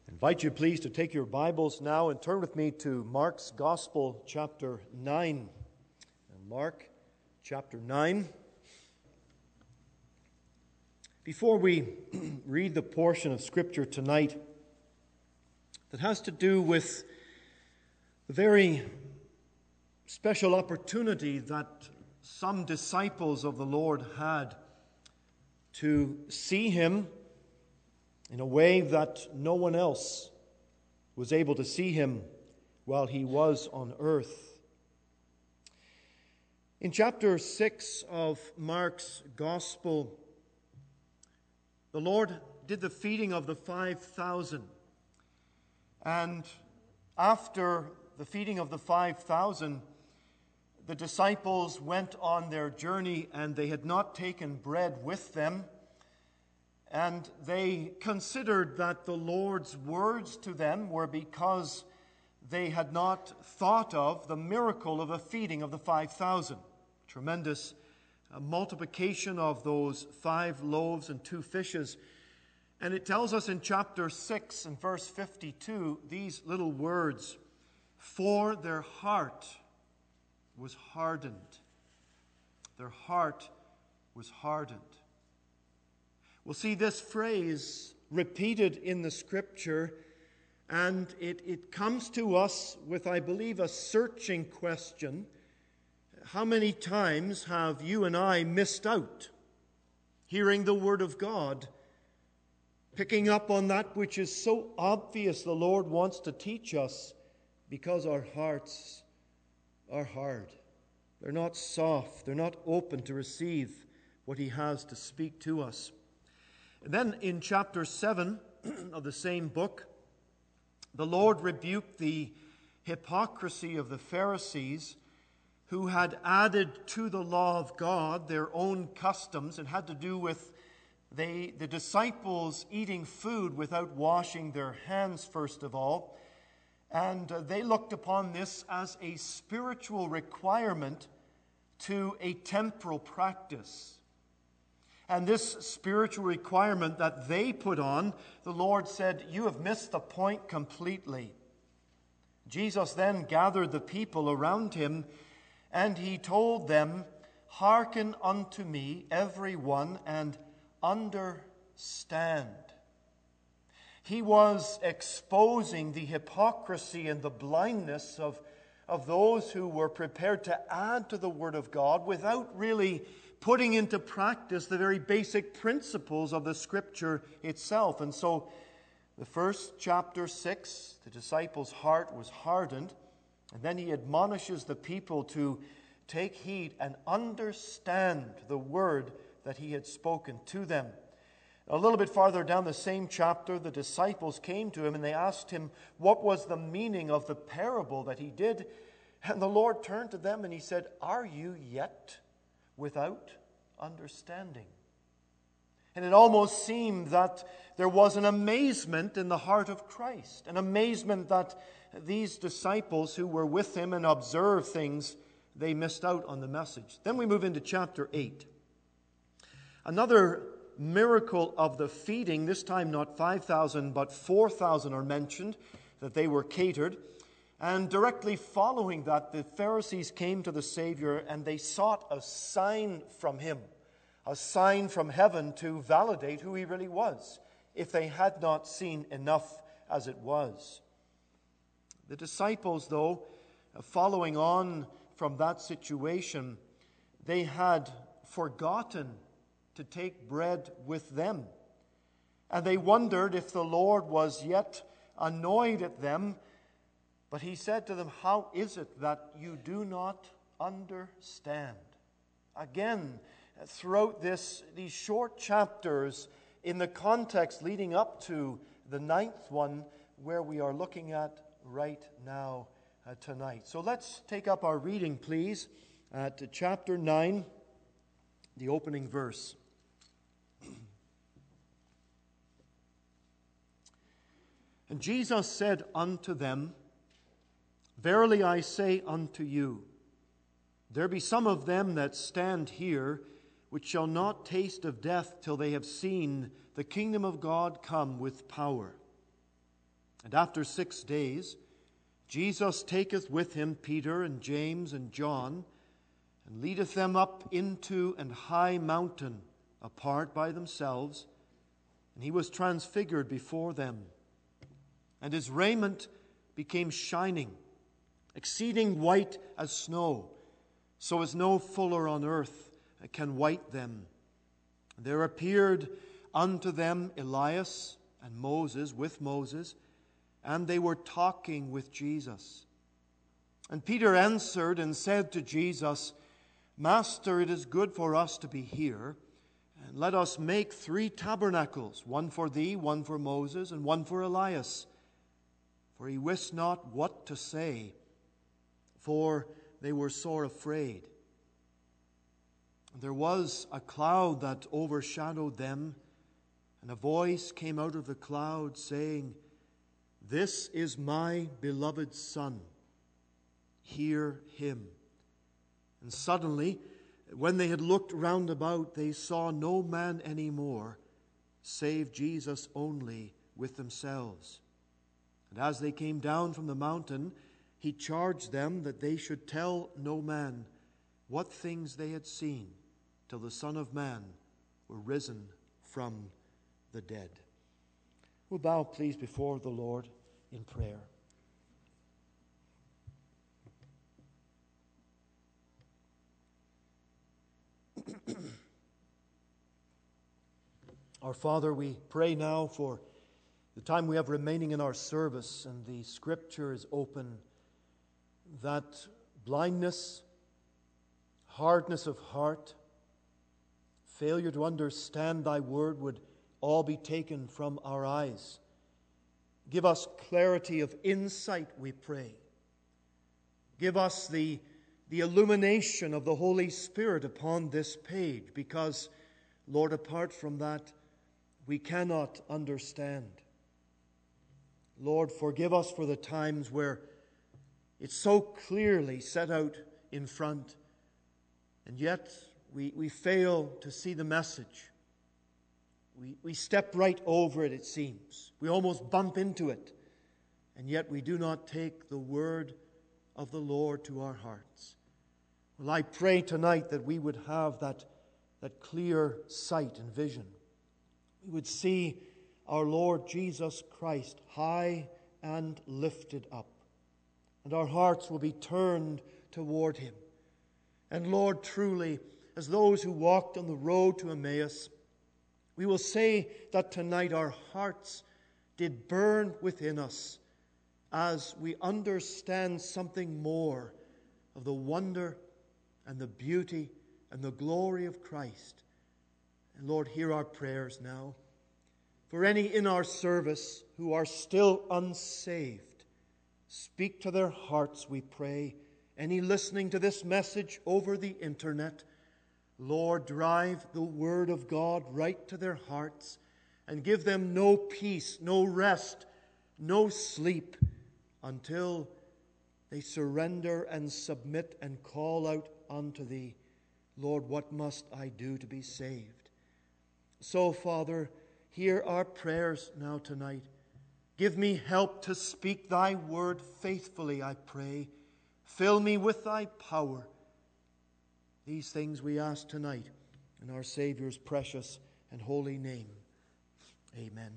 Invite you please to take your Bibles now and turn with me to Mark's Gospel, chapter 9. Mark, chapter 9. Before we read the portion of Scripture tonight that has to do with the very special opportunity that some disciples of the Lord had to see Him in a way that no one else was able to see Him while He was on earth. In chapter 6 of Mark's Gospel, the Lord did the feeding of the 5,000. And after the feeding of the 5,000, the disciples went on their journey and they had not taken bread with them. And they considered that the Lord's words to them were because they had not thought of the miracle of a feeding of the 5,000. Tremendous multiplication of those 5 loaves and 2 fishes. And it tells us in chapter 6 and verse 52 these little words, "For their heart was hardened." Their heart was hardened. We'll see this phrase repeated in the Scripture, and it comes to us with, I believe, a searching question. How many times have you and I missed out hearing the Word of God, picking up on that which is so obvious the Lord wants to teach us, because our hearts are hard. They're not soft. They're not open to receive what He has to speak to us. And then in chapter 7 of the same book, the Lord rebuked the hypocrisy of the Pharisees, who had added to the law of God their own customs, and had to do with the disciples eating food without washing their hands first of all. And they looked upon this as a spiritual requirement to a temporal practice. And this spiritual requirement that they put on, the Lord said, "You have missed the point completely." Jesus then gathered the people around Him, and He told them, "Hearken unto me, every one, and understand." He was exposing the hypocrisy and the blindness of those who were prepared to add to the Word of God without really putting into practice the very basic principles of the Scripture itself. And so, the first chapter 6, the disciples' heart was hardened, and then He admonishes the people to take heed and understand the word that He had spoken to them. A little bit farther down the same chapter, the disciples came to Him and they asked Him what was the meaning of the parable that He did. And the Lord turned to them and He said, "Are you yet without understanding?" And it almost seemed that there was an amazement in the heart of Christ, an amazement that these disciples who were with Him and observed things, they missed out on the message. Then we move into chapter 8. Another miracle of the feeding, this time not 5,000 but 4,000 are mentioned, that they were catered. And directly following that, the Pharisees came to the Savior and they sought a sign from Him, a sign from heaven to validate who He really was, if they had not seen enough as it was. The disciples, though, following on from that situation, they had forgotten to take bread with them. And they wondered if the Lord was yet annoyed at them. But He said to them, "How is it that you do not understand?" Again, throughout these short chapters, in the context leading up to the 9th one, where we are looking at right now tonight. So let's take up our reading, please, at chapter 9, the opening verse. "And Jesus said unto them, Verily I say unto you, there be some of them that stand here, which shall not taste of death till they have seen the kingdom of God come with power. And after 6 days, Jesus taketh with him Peter and James and John, and leadeth them up into an high mountain apart by themselves, and he was transfigured before them. And his raiment became shining, exceeding white as snow, so as no fuller on earth can white them. And there appeared unto them Elias and Moses with Moses, and they were talking with Jesus. And Peter answered and said to Jesus, Master, it is good for us to be here, and let us make 3 tabernacles, one for thee, one for Moses, and one for Elias. For he wist not what to say, for they were sore afraid. There was a cloud that overshadowed them, and a voice came out of the cloud, saying, This is my beloved Son. Hear him. And suddenly, when they had looked round about, they saw no man any more, save Jesus only with themselves. And as they came down from the mountain, he charged them that they should tell no man what things they had seen, till the Son of Man were risen from the dead. We'll bow, please, before the Lord in prayer. Our Father, we pray now for the time we have remaining in our service, and the Scripture is open, that blindness, hardness of heart, failure to understand thy word would all be taken from our eyes. Give us clarity of insight, we pray. Give us the illumination of the Holy Spirit upon this page, because, Lord, apart from that, we cannot understand. Lord, forgive us for the times where it's so clearly set out in front, and yet we fail to see the message. We step right over it, it seems. We almost bump into it, and yet we do not take the word of the Lord to our hearts. Well, I pray tonight that we would have that clear sight and vision. We would see our Lord Jesus Christ high and lifted up, and our hearts will be turned toward him. And Lord, truly, as those who walked on the road to Emmaus, we will say that tonight our hearts did burn within us as we understand something more of the wonder and the beauty and the glory of Christ. And Lord, hear our prayers now. For any in our service who are still unsaved, speak to their hearts, we pray. Any listening to this message over the internet, Lord, drive the word of God right to their hearts and give them no peace, no rest, no sleep until they surrender and submit and call out unto thee, Lord, what must I do to be saved? So, Father, hear our prayers now tonight. Give me help to speak thy word faithfully, I pray. Fill me with thy power. These things we ask tonight in our Savior's precious and holy name. Amen.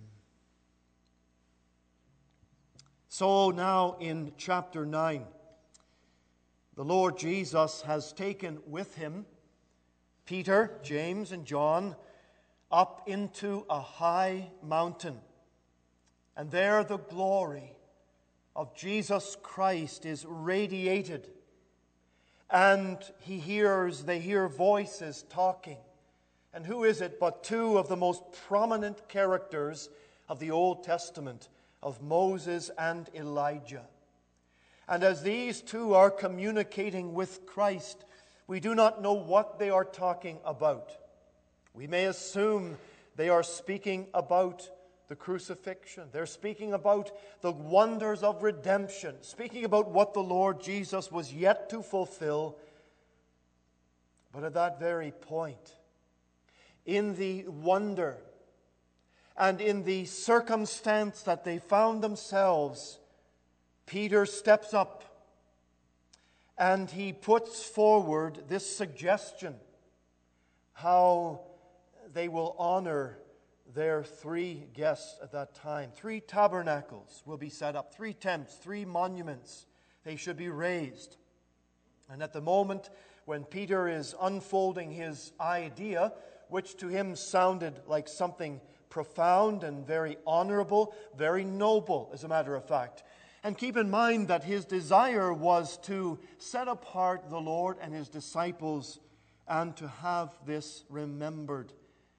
So now in chapter 9, the Lord Jesus has taken with him Peter, James, and John up into a high mountain. And there the glory of Jesus Christ is radiated. And they hear voices talking. And who is it but 2 of the most prominent characters of the Old Testament, of Moses and Elijah. And as these 2 are communicating with Christ, we do not know what they are talking about. We may assume they are speaking about the crucifixion. They're speaking about the wonders of redemption, speaking about what the Lord Jesus was yet to fulfill. But at that very point, in the wonder and in the circumstance that they found themselves, Peter steps up and he puts forward this suggestion how they will honor their 3 guests at that time. 3 tabernacles will be set up, 3 tents, 3 monuments. They should be raised. And at the moment when Peter is unfolding his idea, which to him sounded like something profound and very honorable, very noble, as a matter of fact. And keep in mind that his desire was to set apart the Lord and his disciples and to have this remembered.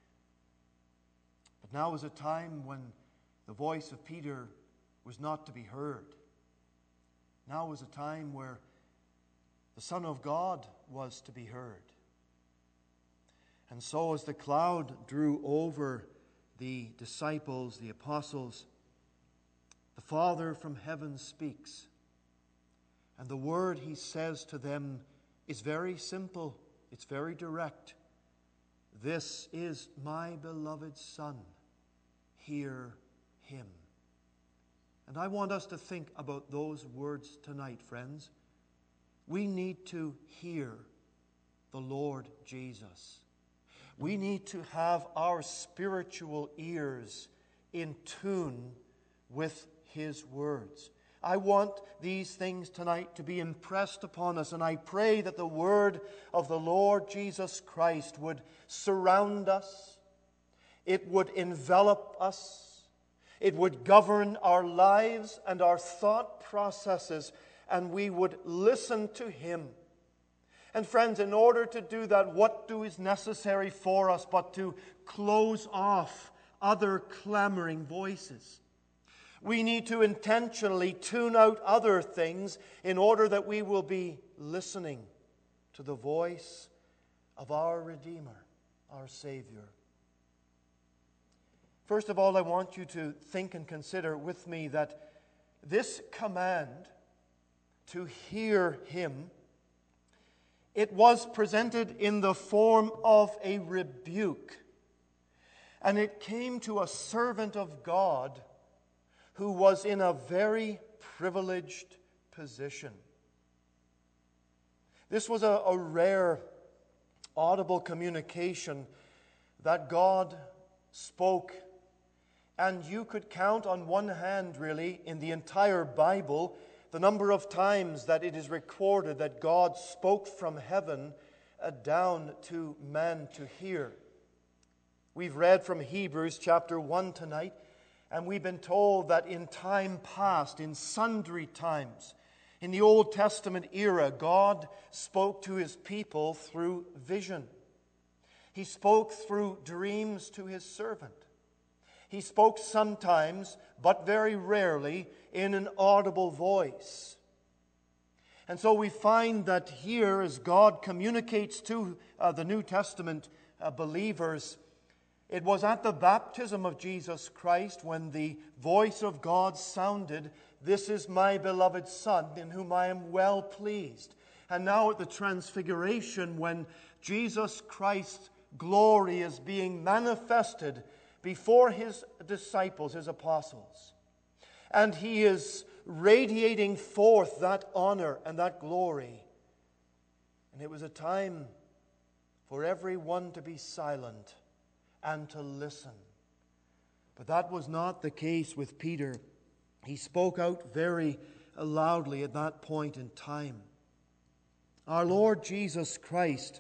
But now was a time when the voice of Peter was not to be heard. Now was a time where the Son of God was to be heard. And so as the cloud drew over the disciples, the apostles, the Father from heaven speaks. And the word he says to them is very simple. It's very direct. This is my beloved Son. Hear him. And I want us to think about those words tonight, friends. We need to hear the Lord Jesus. We need to have our spiritual ears in tune with his words. I want these things tonight to be impressed upon us, and I pray that the word of the Lord Jesus Christ would surround us, it would envelop us, it would govern our lives and our thought processes, and we would listen to him. And friends, in order to do that, what is necessary for us but to close off other clamoring voices? We need to intentionally tune out other things in order that we will be listening to the voice of our Redeemer, our Savior. First of all, I want you to think and consider with me that this command to hear him, it was presented in the form of a rebuke. And it came to a servant of God who was in a very privileged position. This was a rare audible communication that God spoke. And you could count on one hand, really, in the entire Bible, the number of times that it is recorded that God spoke from heaven down to man to hear. We've read from Hebrews chapter 1 tonight, and we've been told that in time past, in sundry times, in the Old Testament era, God spoke to his people through vision. He spoke through dreams to his servant. He spoke sometimes, but very rarely, in an audible voice. And so we find that here, as God communicates to the New Testament believers, it was at the baptism of Jesus Christ when the voice of God sounded, "This is my beloved Son, in whom I am well pleased." And now at the Transfiguration, when Jesus Christ's glory is being manifested before his disciples, his apostles, and he is radiating forth that honor and that glory. And it was a time for everyone to be silent and to listen. But that was not the case with Peter. He spoke out very loudly at that point in time. Our Lord Jesus Christ,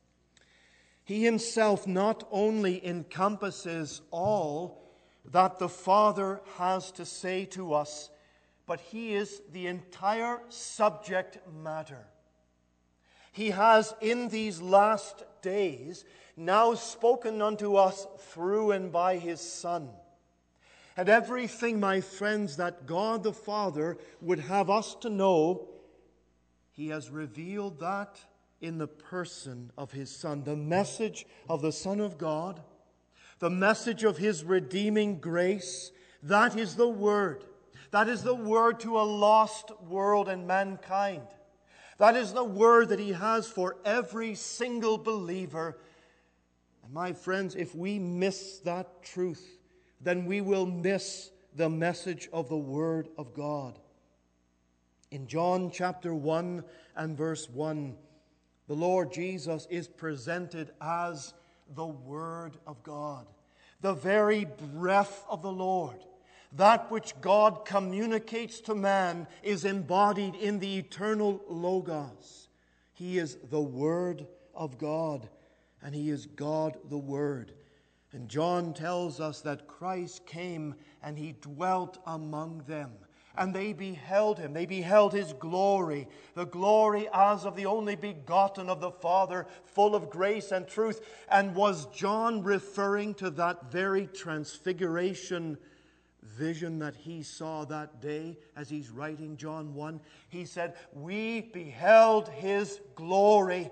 he himself not only encompasses all that the Father has to say to us, but he is the entire subject matter. He has in these last days now spoken unto us through and by his Son. And everything, my friends, that God the Father would have us to know, he has revealed that in the person of his Son. The message of the Son of God, the message of his redeeming grace, that is the Word. That is the Word to a lost world and mankind. That is the Word that he has for every single believer. And my friends, if we miss that truth, then we will miss the message of the Word of God. In John chapter 1 and verse 1, the Lord Jesus is presented as the Word of God, the very breath of the Lord. That which God communicates to man is embodied in the eternal Logos. He is the Word of God, and He is God the Word. And John tells us that Christ came and He dwelt among them. And they beheld Him. They beheld His glory, the glory as of the only begotten of the Father, full of grace and truth. And was John referring to that very transfiguration vision that he saw that day as he's writing John 1? He said, "We beheld His glory."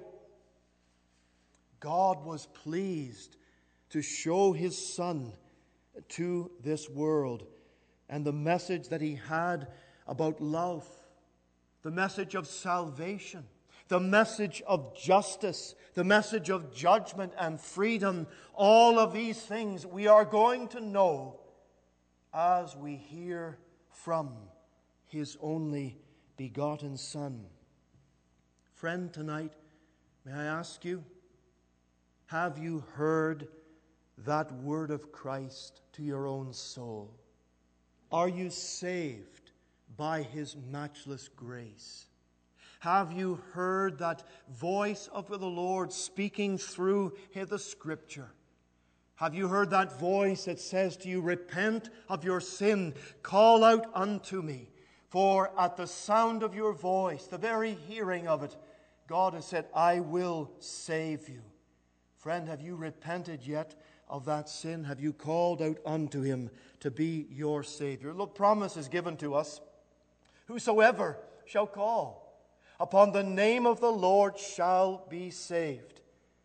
God was pleased to show His Son to this world. And the message that He had about love, the message of salvation, the message of justice, the message of judgment and freedom, all of these things we are going to know as we hear from His only begotten Son. Friend, tonight, may I ask you, have you heard that word of Christ to your own soul? Are you saved by His matchless grace? Have you heard that voice of the Lord speaking through the Scripture? Have you heard that voice that says to you, "Repent of your sin, call out unto me"? For at the sound of your voice, the very hearing of it, God has said, "I will save you." Friend, have you repented yet of that sin? Have you called out unto Him to be your Savior? The promise is given to us, "Whosoever shall call upon the name of the Lord shall be saved."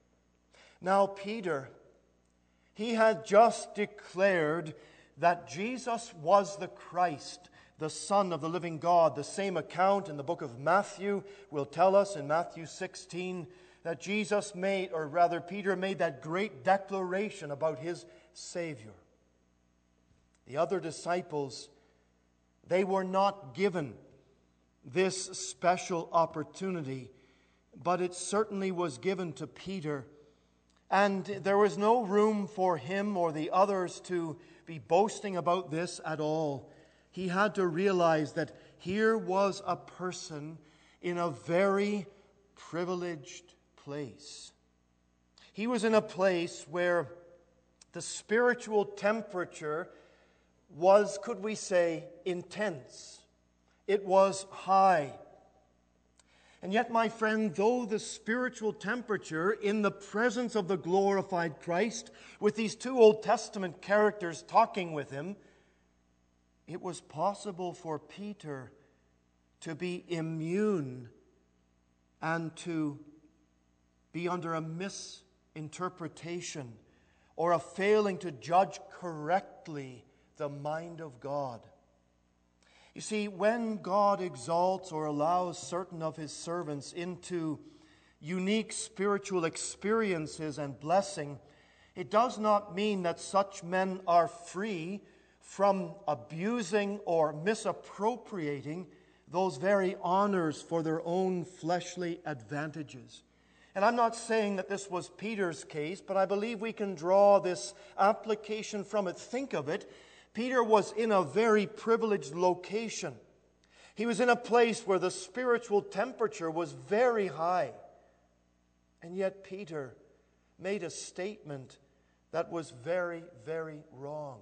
Now Peter, he had just declared that Jesus was the Christ, the Son of the living God. The same account in the book of Matthew will tell us in Matthew 16 that Peter made that great declaration about his Savior. The other disciples, they were not given this special opportunity, but it certainly was given to Peter. And there was no room for him or the others to be boasting about this at all. He had to realize that here was a person in a very privileged place. He was in a place where the spiritual temperature was, could we say, intense. It was high. And yet, my friend, though the spiritual temperature in the presence of the glorified Christ, with these two Old Testament characters talking with him, it was possible for Peter to be immune and to be under a misinterpretation or a failing to judge correctly the mind of God. You see, when God exalts or allows certain of His servants into unique spiritual experiences and blessing, it does not mean that such men are free from abusing or misappropriating those very honors for their own fleshly advantages. And I'm not saying that this was Peter's case, but I believe we can draw this application from it. Think of it. Peter was in a very privileged location. He was in a place where the spiritual temperature was very high. And yet Peter made a statement that was very, very wrong.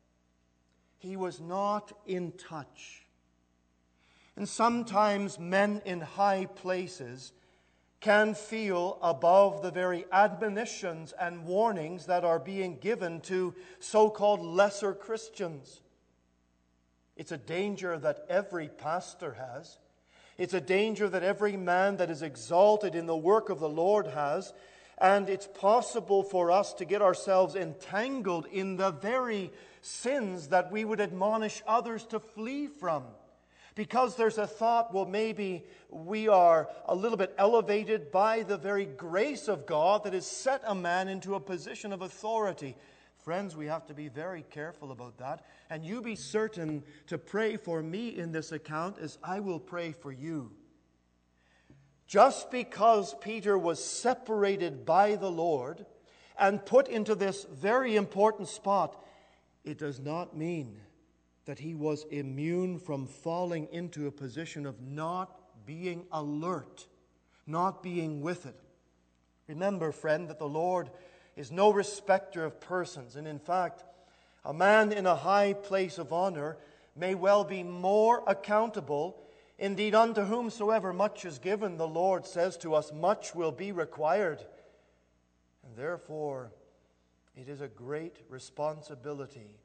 He was not in touch. And sometimes men in high places can feel above the very admonitions and warnings that are being given to so-called lesser Christians. It's a danger that every pastor has. It's a danger that every man that is exalted in the work of the Lord has. And it's possible for us to get ourselves entangled in the very sins that we would admonish others to flee from. Because there's a thought, well, maybe we are a little bit elevated by the very grace of God that has set a man into a position of authority. friends, we have to be very careful about that. And you be certain to pray for me in this account as I will pray for you. Just because Peter was separated by the Lord and put into this very important spot, it does not mean that he was immune from falling into a position of not being alert, not being with it. Remember, friend, that the Lord is no respecter of persons. And in fact, a man in a high place of honor may well be more accountable. Indeed, unto whomsoever much is given, the Lord says to us, much will be required. And therefore, it is a great responsibility.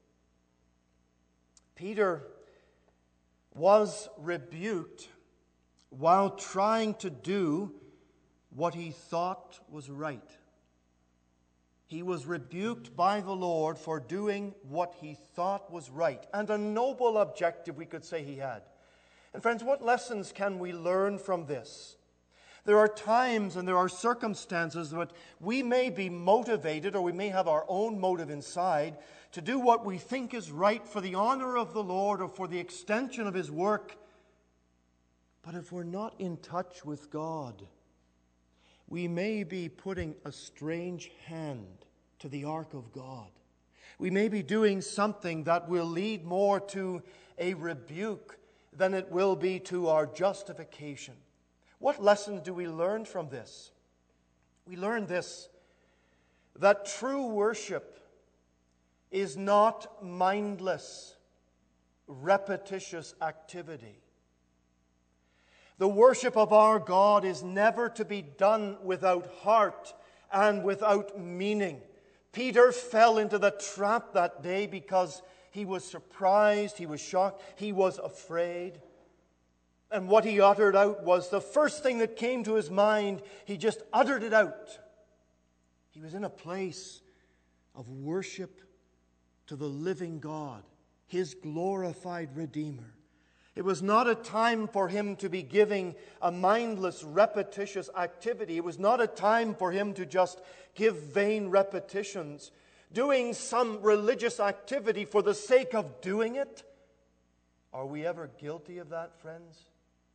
Peter was rebuked while trying to do what he thought was right. He was rebuked by the Lord for doing what he thought was right, and a noble objective, we could say, he had. And friends, what lessons can we learn from this? There are times and there are circumstances that we may be motivated, or we may have our own motive inside, to do what we think is right for the honor of the Lord or for the extension of His work. But if we're not in touch with God, we may be putting a strange hand to the ark of God. We may be doing something that will lead more to a rebuke than it will be to our justification. What lessons do we learn from this? We learn this, that true worship is not mindless, repetitious activity. The worship of our God is never to be done without heart and without meaning. Peter fell into the trap that day because he was surprised, he was shocked, he was afraid. And what he uttered out was the first thing that came to his mind. He just uttered it out. He was in a place of worship to the living God, His glorified Redeemer. It was not a time for him to be giving a mindless, repetitious activity. It was not a time for him to just give vain repetitions, doing some religious activity for the sake of doing it. Are we ever guilty of that, friends?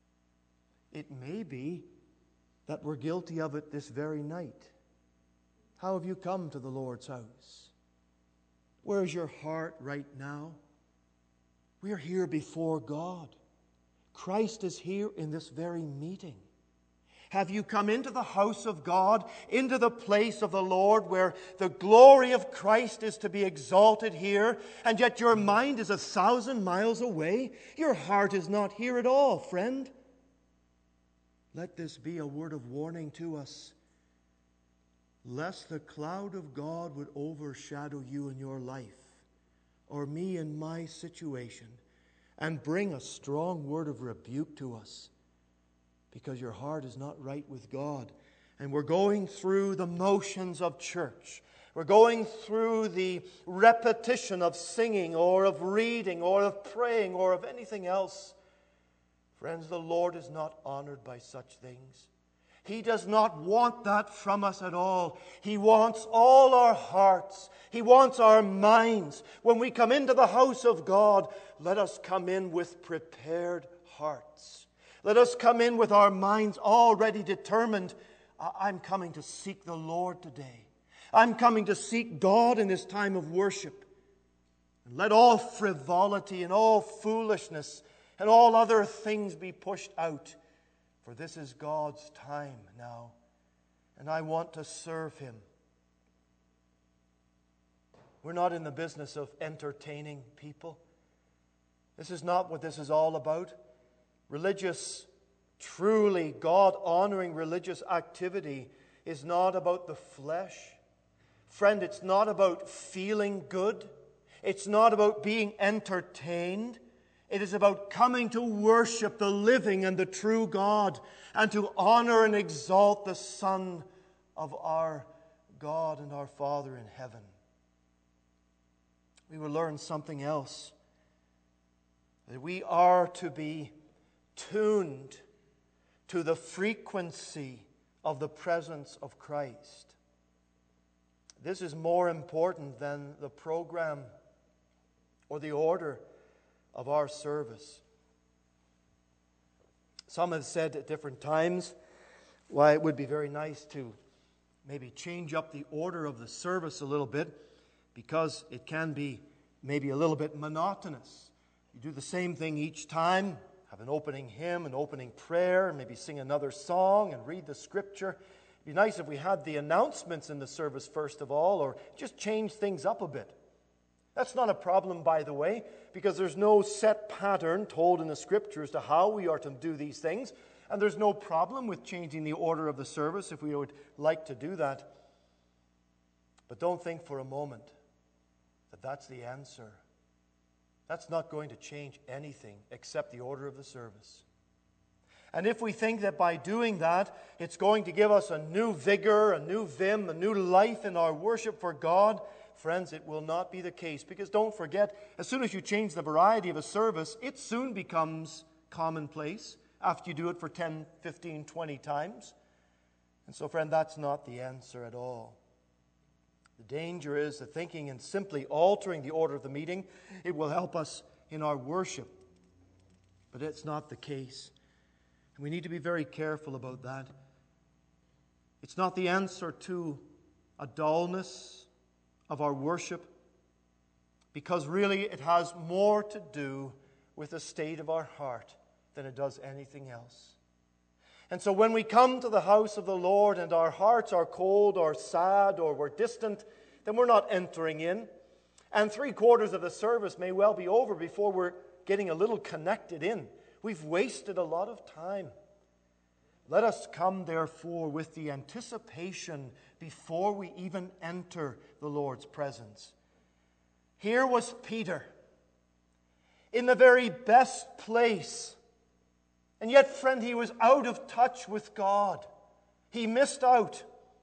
It may be that we're guilty of it this very night. How have you come to the Lord's house? Where's your heart right now? We are here before God. Christ is here in this very meeting. Have you come into the house of God, into the place of the Lord where the glory of Christ is to be exalted here, and yet your mind is 1,000 miles away? Your heart is not here at all, friend. Let this be a word of warning to us, lest the cloud of God would overshadow you in your life, or me in my situation, and bring a strong word of rebuke to us, because your heart is not right with God. And we're going through the motions of church. We're going through the repetition of singing or of reading or of praying or of anything else. Friends, the Lord is not honored by such things. He does not want that from us at all. He wants all our hearts. He wants our minds. When we come into the house of God, let us come in with prepared hearts. Let us come in with our minds already determined. I'm coming to seek the Lord today. I'm coming to seek God in this time of worship. And let all frivolity and all foolishness and all other things be pushed out. For this is God's time now, and I want to serve Him. We're not in the business of entertaining people. This is not what this is all about. Religious, truly God-honoring religious activity is not about the flesh. Friend, it's not about feeling good. It's not about being entertained. It is about coming to worship the living and the true God and to honor and exalt the Son of our God and our Father in heaven. We will learn something else. That we are to be tuned to the frequency of the presence of Christ. This is more important than the program or the order of our service. Some have said at different times why it would be very nice to maybe change up the order of the service a little bit, because it can be maybe a little bit monotonous. You do the same thing each time, have an opening hymn, an opening prayer, and maybe sing another song and read the Scripture. It'd be nice if we had the announcements in the service first of all, or just change things up a bit. That's not a problem, by the way, because there's no set pattern told in the Scripture as to how we are to do these things, and there's no problem with changing the order of the service if we would like to do that. But don't think for a moment that that's the answer. That's not going to change anything except the order of the service. And if we think that by doing that, it's going to give us a new vigor, a new vim, a new life in our worship for God, friends, it will not be the case. Because don't forget, as soon as you change the variety of a service, it soon becomes commonplace after you do it for 10, 15, 20 times. And so, friend, that's not the answer at all. The danger is that thinking and simply altering the order of the meeting, it will help us in our worship. But it's not the case. And we need to be very careful about that. It's not the answer to a dullness of our worship, because really it has more to do with the state of our heart than it does anything else. And so when we come to the house of the Lord and our hearts are cold or sad or we're distant, then we're not entering in. And 3/4 of the service may well be over before we're getting a little connected in. We've wasted a lot of time. Let us come, therefore, with the anticipation before we even enter the Lord's presence. Here was Peter, in the very best place. And yet, friend, he was out of touch with God. He missed out.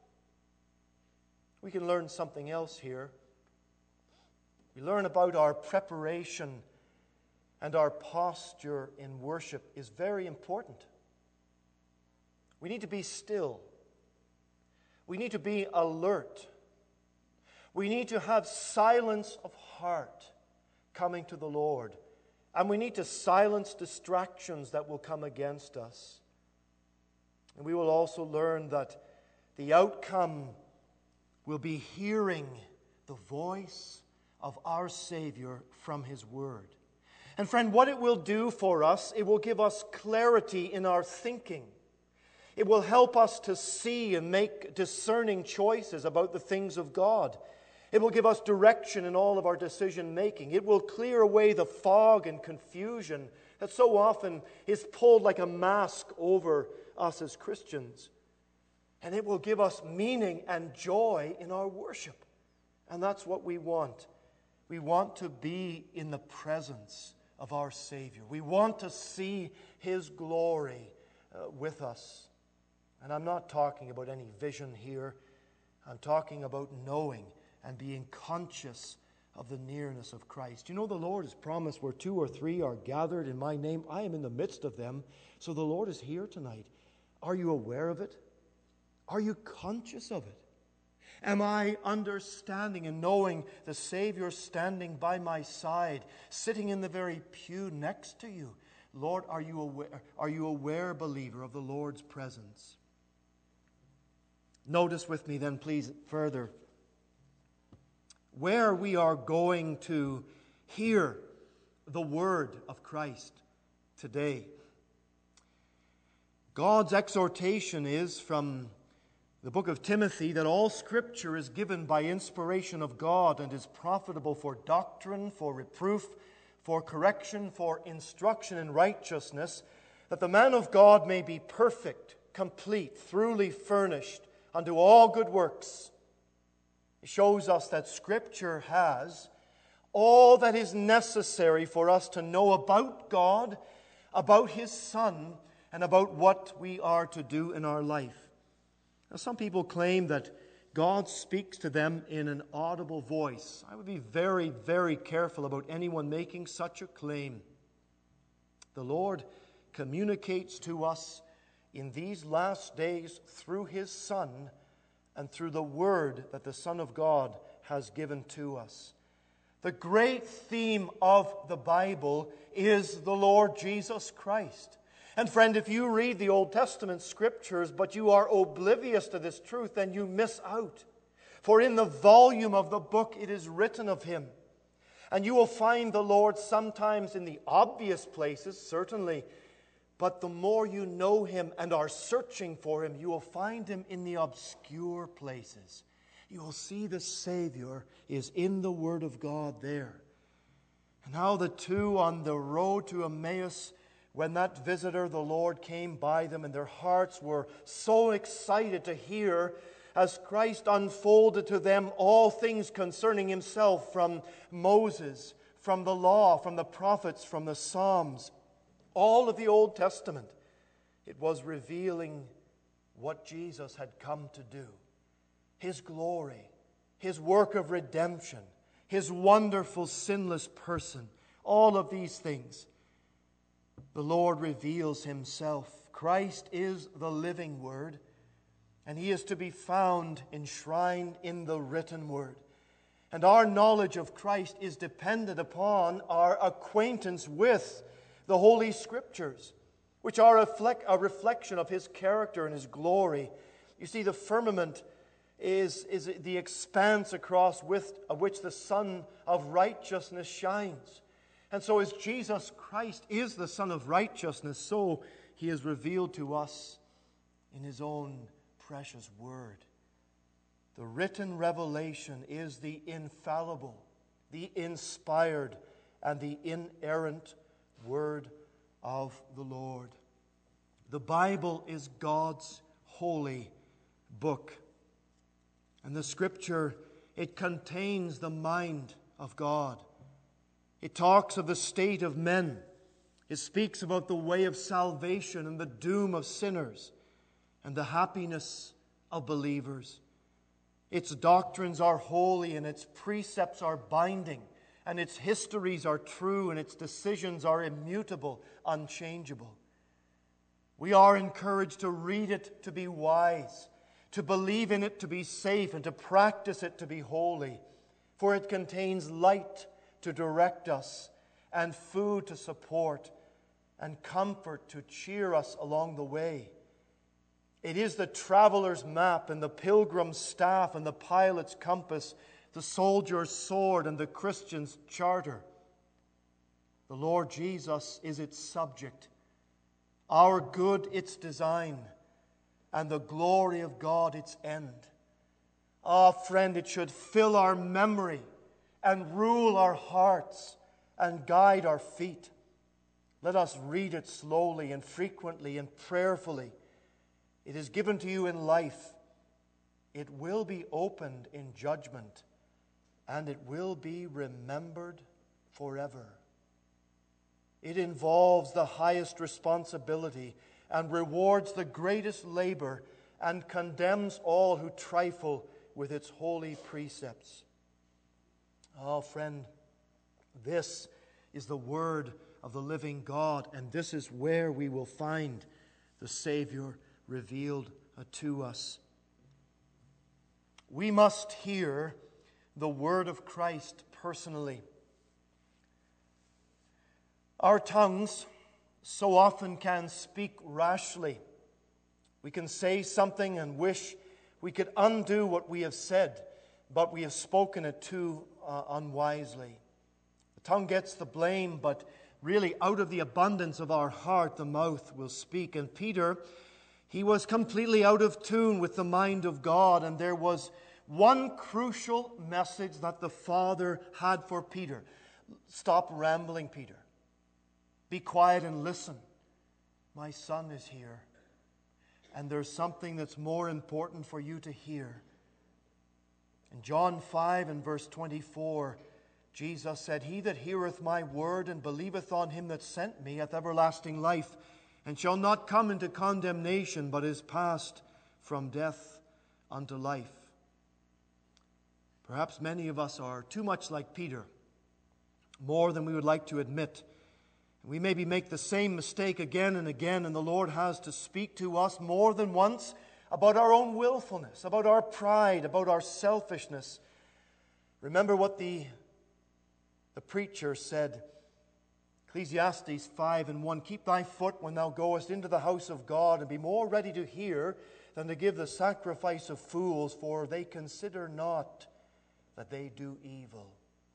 We can learn something else here. We learn about our preparation, and our posture in worship is very important. We need to be still. We need to be alert. We need to have silence of heart coming to the Lord. And we need to silence distractions that will come against us. And we will also learn that the outcome will be hearing the voice of our Savior from His Word. And friend, what it will do for us, it will give us clarity in our thinking. It will help us to see and make discerning choices about the things of God. It will give us direction in all of our decision making. It will clear away the fog and confusion that so often is pulled like a mask over us as Christians. And it will give us meaning and joy in our worship. And that's what we want. We want to be in the presence of our Savior. We want to see His glory with us. And I'm not talking about any vision here. I'm talking about knowing and being conscious of the nearness of Christ. You know, the Lord has promised, where 2 or 3 are gathered in my name, I am in the midst of them. So the Lord is here tonight. Are you aware of it? Are you conscious of it? Am I understanding and knowing the Savior standing by my side, sitting in the very pew next to you? Lord, are you aware, believer, of the Lord's presence? Notice with me then, please, further, where we are going to hear the word of Christ today. God's exhortation is from the book of Timothy that all Scripture is given by inspiration of God and is profitable for doctrine, for reproof, for correction, for instruction in righteousness, that the man of God may be perfect, complete, thoroughly furnished unto all good works. It shows us that Scripture has all that is necessary for us to know about God, about His Son, and about what we are to do in our life. Now, some people claim that God speaks to them in an audible voice. I would be very, very careful about anyone making such a claim. The Lord communicates to us in these last days through His Son and through the Word that the Son of God has given to us. The great theme of the Bible is the Lord Jesus Christ. And friend, if you read the Old Testament Scriptures, but you are oblivious to this truth, then you miss out. For in the volume of the book it is written of Him. And you will find the Lord sometimes in the obvious places, certainly. But the more you know Him and are searching for Him, you will find Him in the obscure places. You will see the Savior is in the Word of God there. And how the two on the road to Emmaus, when that visitor, the Lord, came by them, and their hearts were so excited to hear as Christ unfolded to them all things concerning Himself, from Moses, from the law, from the prophets, from the Psalms, all of the Old Testament. It was revealing what Jesus had come to do. His glory, His work of redemption, His wonderful sinless person, all of these things. The Lord reveals Himself. Christ is the living Word, and He is to be found enshrined in the written Word. And our knowledge of Christ is dependent upon our acquaintance with the Holy Scriptures, which are a reflection of His character and His glory. You see, the firmament is the expanse across which the sun of righteousness shines. And so as Jesus Christ is the Son of righteousness, so He is revealed to us in His own precious Word. The written revelation is the infallible, the inspired, and the inerrant Word of the Lord. The Bible is God's holy book. And the Scripture, it contains the mind of God. It talks of the state of men. It speaks about the way of salvation and the doom of sinners and the happiness of believers. Its doctrines are holy and its precepts are binding, and its histories are true and its decisions are immutable, unchangeable. We are encouraged to read it to be wise, to believe in it to be safe, and to practice it to be holy. For it contains light to direct us, and food to support, and comfort to cheer us along the way. It is the traveler's map, and the pilgrim's staff, and the pilot's compass, the soldier's sword, and the Christian's charter. The Lord Jesus is its subject, our good its design, and the glory of God its end. Ah, friend, it should fill our memory and rule our hearts and guide our feet. Let us read it slowly and frequently and prayerfully. It is given to you in life. It will be opened in judgment, and it will be remembered forever. It involves the highest responsibility and rewards the greatest labor, and condemns all who trifle with its holy precepts. Oh, friend, this is the Word of the living God, and this is where we will find the Savior revealed to us. We must hear the Word of Christ personally. Our tongues so often can speak rashly. We can say something and wish we could undo what we have said, but we have spoken it too unwisely. The tongue gets the blame, but really out of the abundance of our heart, the mouth will speak. And Peter, he was completely out of tune with the mind of God, and there was one crucial message that the Father had for Peter. Stop rambling, Peter. Be quiet and listen. My son is here, and there's something that's more important for you to hear. In John 5 and verse 24, Jesus said, He that heareth my word and believeth on him that sent me hath everlasting life, and shall not come into condemnation, but is passed from death unto life. Perhaps many of us are too much like Peter, more than we would like to admit. We maybe make the same mistake again and again, and the Lord has to speak to us more than once about our own willfulness, about our pride, about our selfishness. Remember what the preacher said, Ecclesiastes 5:1, "Keep thy foot when thou goest into the house of God, and be more ready to hear than to give the sacrifice of fools, for they consider not that they do evil."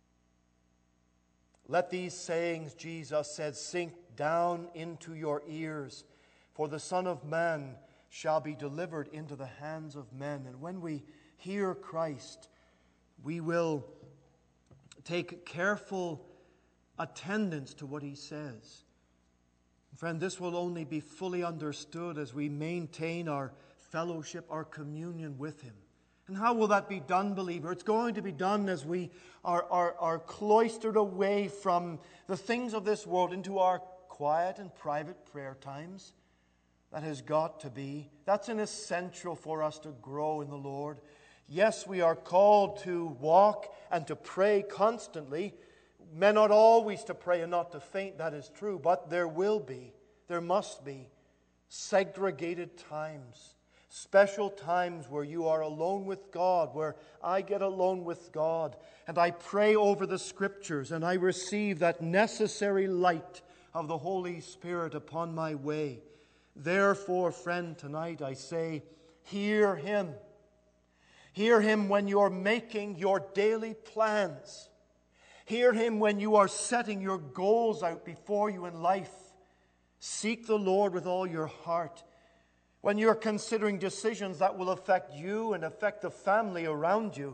Let these sayings, Jesus said, sink down into your ears, for the Son of Man shall be delivered into the hands of men. And when we hear Christ, we will take careful attendance to what He says. Friend, this will only be fully understood as we maintain our fellowship, our communion with Him. And how will that be done, believer? It's going to be done as we are cloistered away from the things of this world into our quiet and private prayer times. That has got to be. That's an essential for us to grow in the Lord. Yes, we are called to walk and to pray constantly. Men ought always to pray and not to faint, that is true. But there must be segregated times. Special times where you are alone with God, where I get alone with God, and I pray over the Scriptures, and I receive that necessary light of the Holy Spirit upon my way. Therefore, friend, tonight I say, hear Him. Hear Him when you're making your daily plans. Hear Him when you are setting your goals out before you in life. Seek the Lord with all your heart. When you're considering decisions that will affect you and affect the family around you,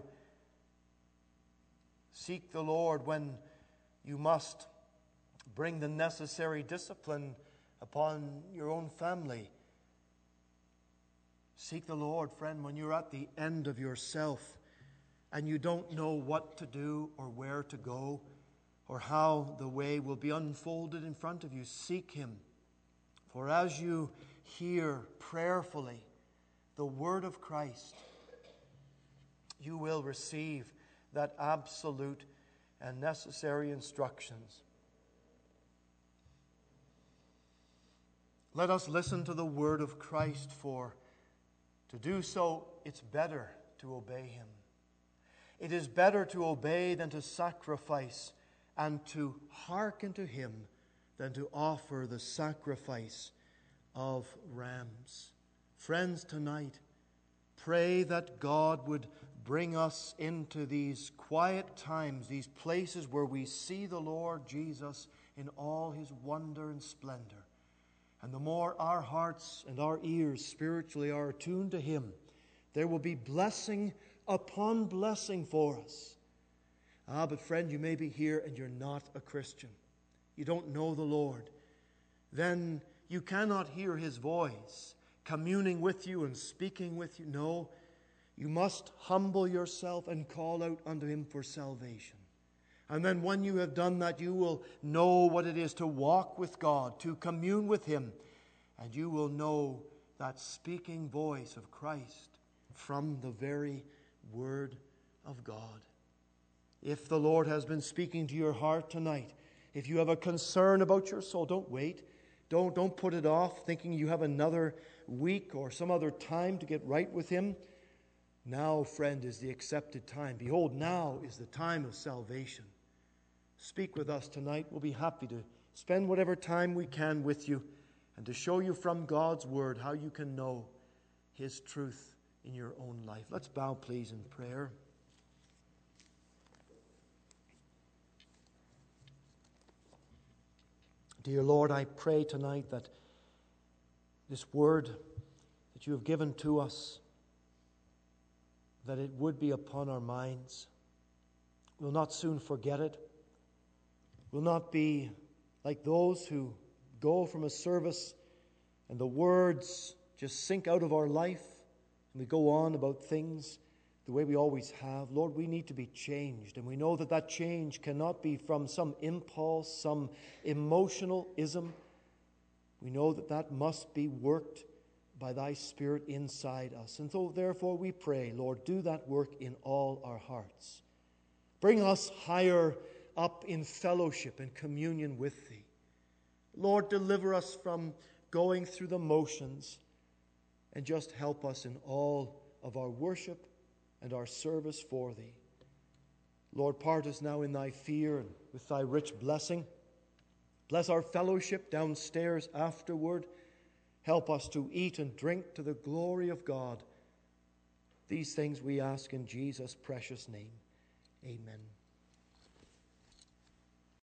seek the Lord when you must bring the necessary discipline upon your own family. Seek the Lord, friend, when you're at the end of yourself and you don't know what to do or where to go or how the way will be unfolded in front of you. Seek Him. For as you hear prayerfully the word of Christ, you will receive that absolute and necessary instructions. Let us listen to the word of Christ, for to do so, it's better to obey Him. It is better to obey than to sacrifice, and to hearken to Him than to offer the sacrifice of rams. Friends, tonight, pray that God would bring us into these quiet times, these places where we see the Lord Jesus in all His wonder and splendor. And the more our hearts and our ears spiritually are attuned to Him, there will be blessing upon blessing for us. But friend, you may be here and you're not a Christian. You don't know the Lord. Then you cannot hear His voice communing with you and speaking with you. No, you must humble yourself and call out unto Him for salvation. And then when you have done that, you will know what it is to walk with God, to commune with Him, and you will know that speaking voice of Christ from the very Word of God. If the Lord has been speaking to your heart tonight, if you have a concern about your soul, don't wait. Don't put it off thinking you have another week or some other time to get right with Him. Now, friend, is the accepted time. Behold, now is the time of salvation. Speak with us tonight. We'll be happy to spend whatever time we can with you and to show you from God's Word how you can know His truth in your own life. Let's bow, please, in prayer. Dear Lord, I pray tonight that this word that you have given to us, that it would be upon our minds. We'll not soon forget it. We'll not be like those who go from a service and the words just sink out of our life and we go on about things the way we always have. Lord, we need to be changed, and we know that that change cannot be from some impulse, some emotional ism. We know that that must be worked by Thy Spirit inside us. And so therefore we pray, Lord, do that work in all our hearts. Bring us higher up in fellowship and communion with Thee. Lord, deliver us from going through the motions and just help us in all of our worship and our service for Thee. Lord, part us now in Thy fear and with Thy rich blessing. Bless our fellowship downstairs afterward. Help us to eat and drink to the glory of God. These things we ask in Jesus' precious name. Amen.